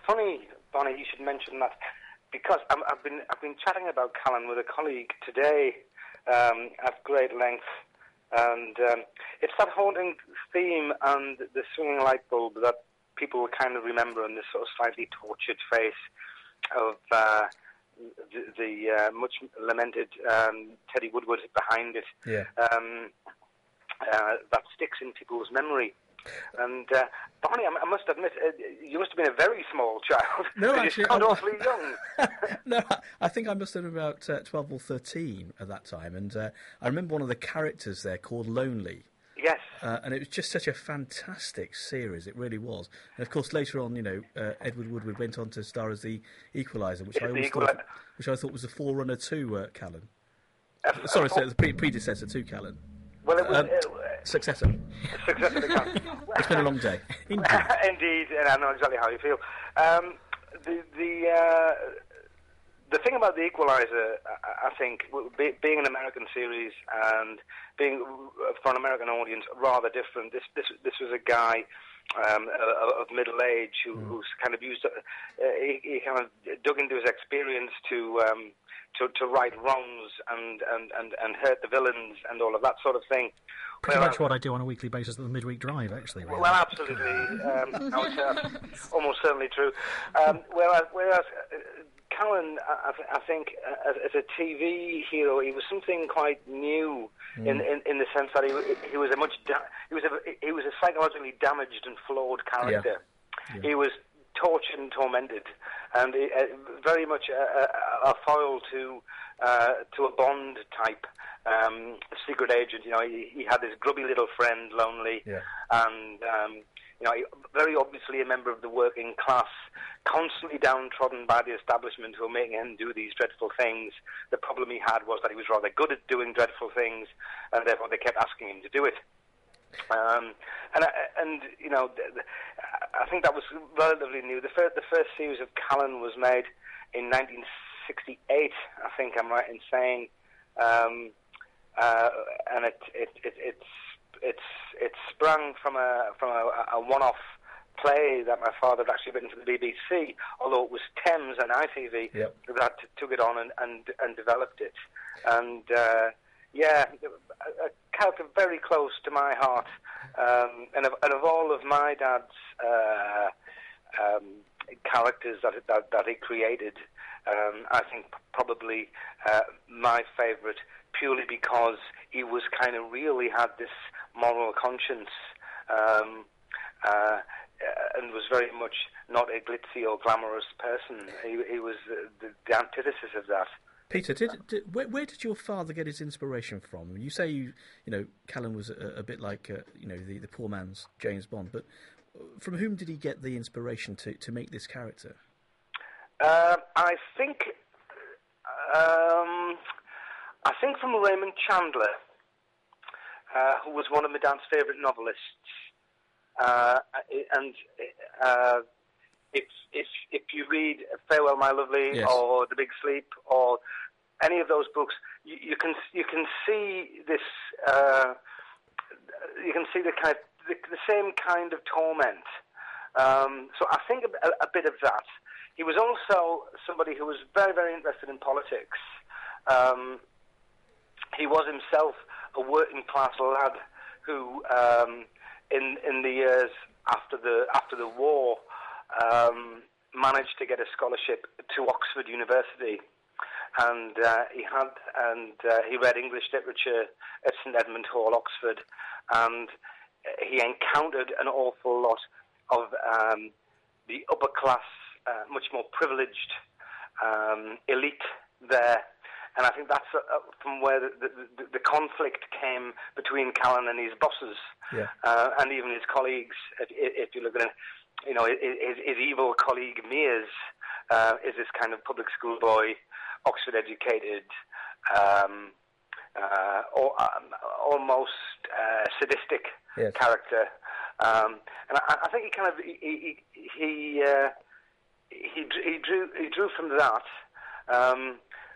funny, Bonnie, you should mention that, because I've been chatting about Callan with a colleague today at great length, and it's that haunting theme and the swinging light bulb that people will kind of remember, and this sort of slightly tortured face of the much lamented Teddy Woodward behind it. Yeah. That sticks in people's memory. And Barney, I must admit, you must have been a very small child. No, actually, you sound awfully young. No, I think I must have been about 12 or 13 at that time, and I remember one of the characters there called Lonely. Yes. And it was just such a fantastic series, it really was. And of course, later on, Edward Woodward went on to star as the Equalizer, which I thought was a forerunner to Callan. Sorry, the predecessor to Callan. Well, it was successor. Successor to Callan. It's been a long day. Indeed, and I know exactly how you feel. The thing about The Equalizer, I think, being an American series and being for an American audience rather different. This was a guy of middle age who's kind of used. He kind of dug into his experience to right wrongs and hurt the villains and all of that sort of thing. Pretty much what I do on a weekly basis at the Midweek Drive, actually. Really. Well, absolutely. I would say that's almost certainly true. Whereas Callan, I think, as a TV hero, he was something quite new in the sense that he was a psychologically damaged and flawed character. Yeah. He was tortured and tormented, and very much a foil to a Bond type secret agent. He had this grubby little friend, Lonely, and very obviously a member of the working class, constantly downtrodden by the establishment who were making him do these dreadful things. The problem he had was that he was rather good at doing dreadful things, and therefore they kept asking him to do it. I think that was relatively new. The first series of Callan was made in 1968. I think I'm right in saying, and it sprang from a one-off play that my father had actually written for the BBC, although it was Thames and ITV that took it on and developed it. And a character very close to my heart, and of all of my dad's characters that he created, I think probably my favourite, purely because he was kind of really had this moral conscience, and was very much not a glitzy or glamorous person. He was the antithesis of that. Peter, where did your father get his inspiration from? You say Callan was a bit like the poor man's James Bond, but from whom did he get the inspiration to make this character? I think from Raymond Chandler, who was one of my dad's favourite novelists. If you read Farewell, My Lovely, or The Big Sleep, or any of those books, you can see this. You can see the same kind of torment. So I think a bit of that. He was also somebody who was very, very interested in politics. He was himself a working class lad who, in the years after the war, managed to get a scholarship to Oxford University, and he read English literature at St Edmund Hall, Oxford, and he encountered an awful lot of the upper class, much more privileged elite there. And I think that's from where the conflict came between Callan and his bosses, and even his colleagues. If you look at it, his evil colleague Mears is this kind of public school boy, Oxford educated, almost sadistic character. And I think he drew from that.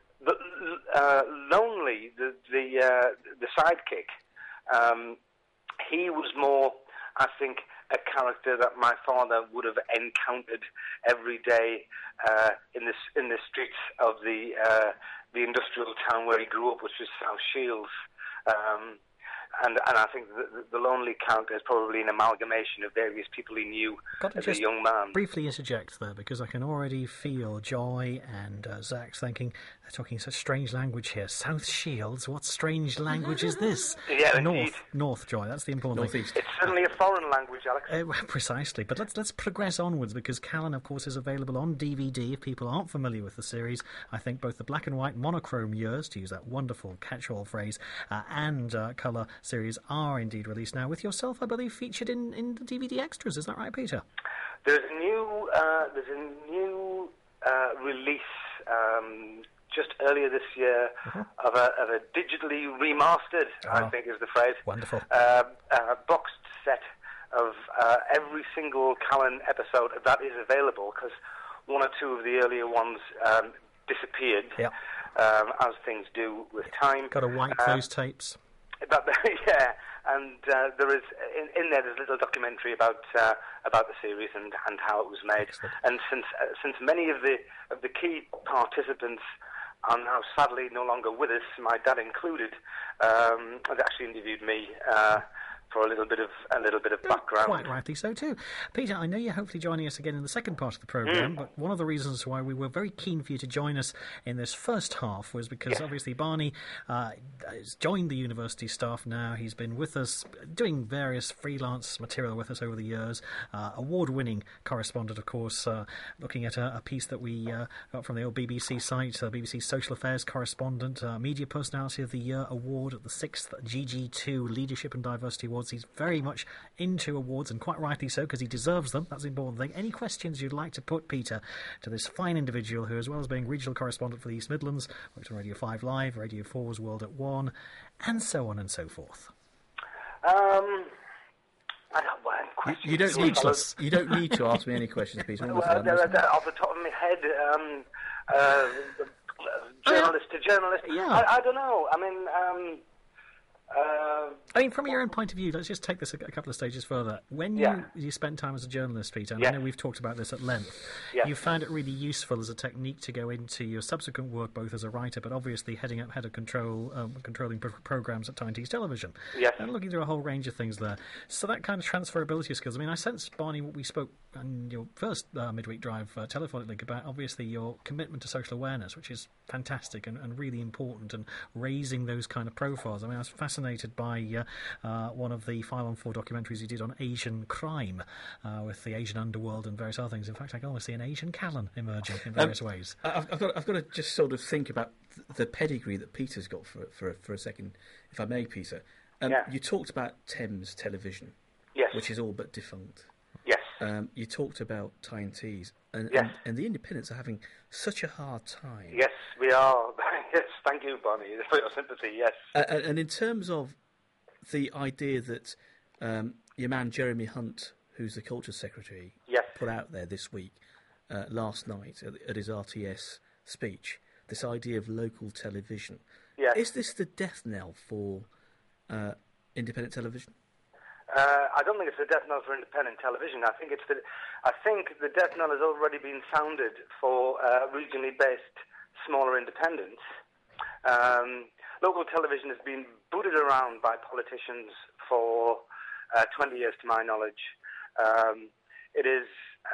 Lonely, the sidekick, he was more, I think, a character that my father would have encountered every day in the streets of the industrial town where he grew up, which was South Shields. And I think the lonely character is probably an amalgamation of various people he knew as a young man. Briefly interject there, because I can already feel Joy and Zach thinking, they're talking such strange language here. South Shields, what strange language is this? Yeah, indeed. North, Joy, that's the important thing. It's certainly a foreign language, Alex. Precisely, but let's progress onwards, because Callan, of course, is available on DVD if people aren't familiar with the series. I think both the black and white monochrome years, to use that wonderful catch-all phrase, and colour series are indeed released now, with yourself, I believe, featured in the DVD extras. Is that right, Peter? There's a new release just earlier this year of a digitally remastered, I think is the phrase. Wonderful. Boxed set of every single Callan episode that is available, because one or two of the earlier ones disappeared, as things do with time. Got to wipe those tapes. Yeah, and there is in there. There's a little documentary about the series and how it was made. Excellent. And since many of the key participants are now sadly no longer with us, my dad included, has actually interviewed me for a little bit of background. Quite rightly so too. Peter, I know you're hopefully joining us again in the second part of the programme, but one of the reasons why we were very keen for you to join us in this first half was because obviously Barney has joined the university staff now. He's been with us doing various freelance material with us over the years. Award-winning correspondent, of course, looking at a piece that we got from the old BBC site, BBC Social Affairs correspondent, Media Personality of the Year award at the 6th GG2 Leadership and Diversity Awards. He's very much into awards, and quite rightly so, because he deserves them. That's the important thing. Any questions you'd like to put, Peter, to this fine individual who, as well as being regional correspondent for the East Midlands, worked on Radio 5 Live, Radio 4's World at One, and so on and so forth? You don't need to. You don't need to ask me any questions, Peter. Off the top of my head, journalist to journalist. Yeah. I don't know. I mean, from your own point of view, let's just take this a couple of stages further. When you spent time as a journalist, Peter, and I know we've talked about this at length, you found it really useful as a technique to go into your subsequent work, both as a writer, but obviously heading up head of controlling programmes at Tyne Tees Television, and looking through a whole range of things there. So that kind of transferability of skills. I mean, I sense, Barney, what we spoke in your first midweek drive telephonic link about, obviously your commitment to social awareness, which is fantastic and really important, and raising those kind of profiles. I mean, I was fascinated by one of the 5-on-4 documentaries you did on Asian crime with the Asian underworld and various other things. In fact, I can almost see an Asian Callan emerging in various ways. I've got to just sort of think about the pedigree that Peter's got for a second, if I may, Peter. You talked about Thames Television, which is all but defunct. Yes. You talked about Tyne Tees, and the independents are having such a hard time. Yes, we are. Yes, thank you, Barney, for your sympathy, yes. And in terms of the idea that your man Jeremy Hunt, who's the Culture Secretary, put out there this week, last night at his RTS speech, this idea of local television. Is this the death knell for independent television? I don't think it's the death knell for independent television. I think the death knell has already been sounded for regionally based smaller independents. Local television has been booted around by politicians for 20 years, to my knowledge. It is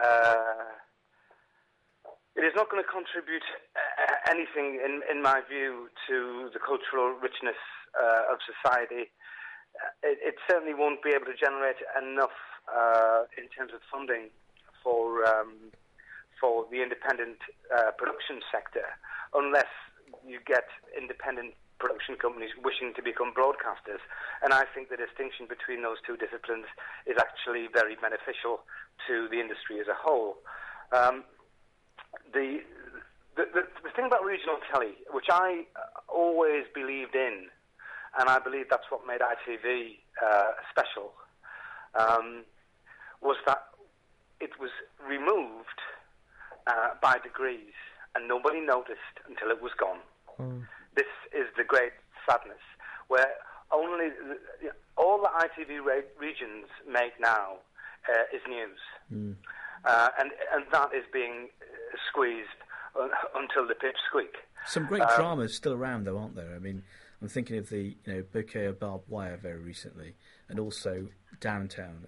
not going to contribute anything, in my view, to the cultural richness of society. It certainly won't be able to generate enough in terms of funding for the independent production sector, unless you get independent production companies wishing to become broadcasters. And I think the distinction between those two disciplines is actually very beneficial to the industry as a whole. The thing about regional telly, which I always believed in, and I believe that's what made ITV special, was that it was removed by degrees, and nobody noticed until it was gone. This is the great sadness, where only all the ITV regions make now is news. And that is being squeezed until the pips squeak. Some great dramas still around, though, aren't there? I mean, I'm thinking of the Bouquet of Barbed Wire very recently, and also Downtown.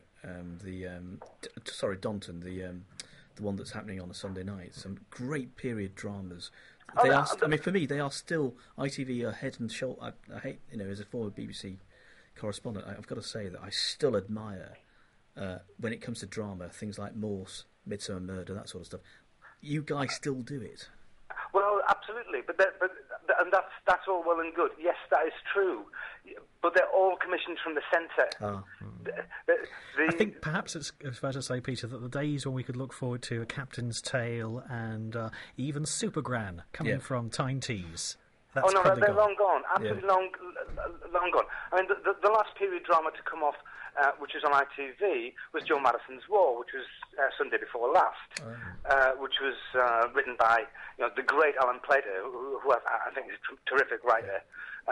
Daunton, the one that's happening on a Sunday night. Some great period dramas. For me, they are still ITV are head and shoulder. I hate, as a former BBC correspondent, I've got to say that I still admire when it comes to drama things like Morse, Midsummer Murder, that sort of stuff. You guys still do it. Well, absolutely, but that's all well and good. Yes, that is true, but they're all commissioned from the centre. I think perhaps it's fair to say, Peter, that the days when we could look forward to A Captain's Tale and even Supergran coming from Tyne Tees. They're long gone. Absolutely long gone. I mean, the last period drama to come off, which was on ITV, was Joe Madison's War, which was Sunday before last, which was written by the great Alan Plater, who I think is a terrific writer.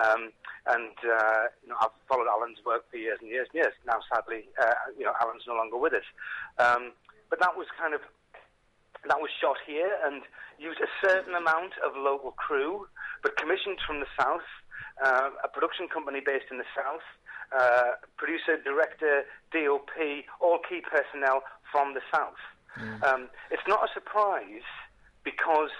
I've followed Alan's work for years and years and years. Now, sadly, Alan's no longer with us. But that was shot here and used a certain amount of local crew, but commissioned from the south, a production company based in the south, producer, director, DOP, all key personnel from the south. It's not a surprise because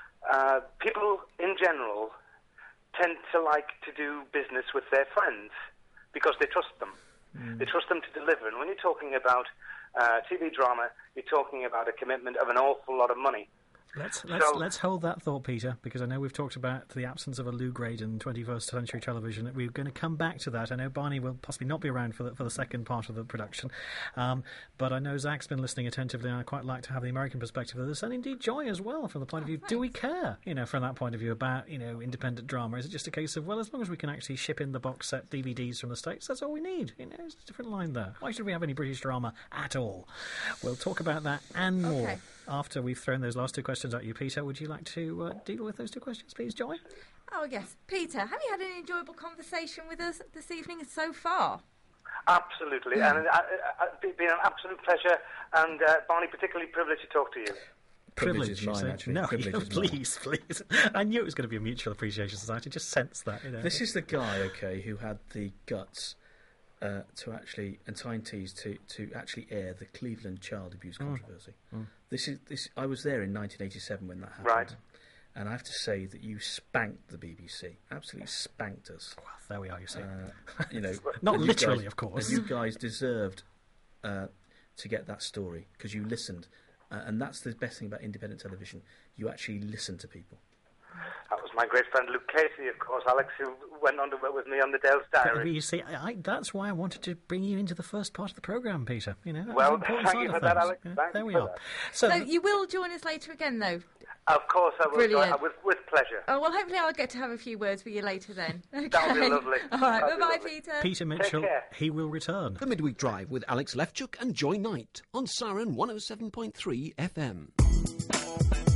people in general tend to like to do business with their friends because they trust them. They trust them to deliver. And when you're talking about TV drama, you're talking about a commitment of an awful lot of money. Let's hold that thought, Peter, because I know we've talked about the absence of a Lou Grade in 21st century television. We're going to come back to that. I know Barney will possibly not be around for the second part of the production, but I know Zach's been listening attentively, and I'd quite like to have the American perspective of this, and indeed Joy as well, from the point of view, do we care, from that point of view, about, independent drama? Is it just a case of, well, as long as we can actually ship in the box set DVDs from the States, that's all we need? It's a different line there. Why should we have any British drama at all? We'll talk about that and more after we've thrown those last two questions at you. Peter, would you like to deal with those two questions, please, Joy? Oh, yes. Peter, have you had an enjoyable conversation with us this evening so far? Absolutely, and it's been an absolute pleasure, and Barney, particularly privileged to talk to you. Privilege is mine, actually. No, please. I knew it was going to be a mutual appreciation society. Just sense that. This is the guy, who had the guts to actually, and Tyne Tees to actually air the Cleveland child abuse controversy. This I was there in 1987 when that happened. Right. And I have to say that you spanked the BBC. Absolutely spanked us. Well, there we are, you see. Not literally, of course. And you guys deserved to get that story because you listened. And that's the best thing about independent television. You actually listen to people. That was my great friend Luke Casey, of course, Alex, who went on to work with me on the Dale's Diary. You see, that's why I wanted to bring you into the first part of the programme, Peter. Well, thank you for that, Alex. There we are. So you will join us later again, though? Of course I will. Brilliant. With pleasure. Oh, well, hopefully I'll get to have a few words with you later then. Okay. That'll be lovely. All right, bye-bye, Peter. Peter Mitchell, he will return. The Midweek Drive with Alex Lefchuk and Joy Knight on Siren 107.3 FM.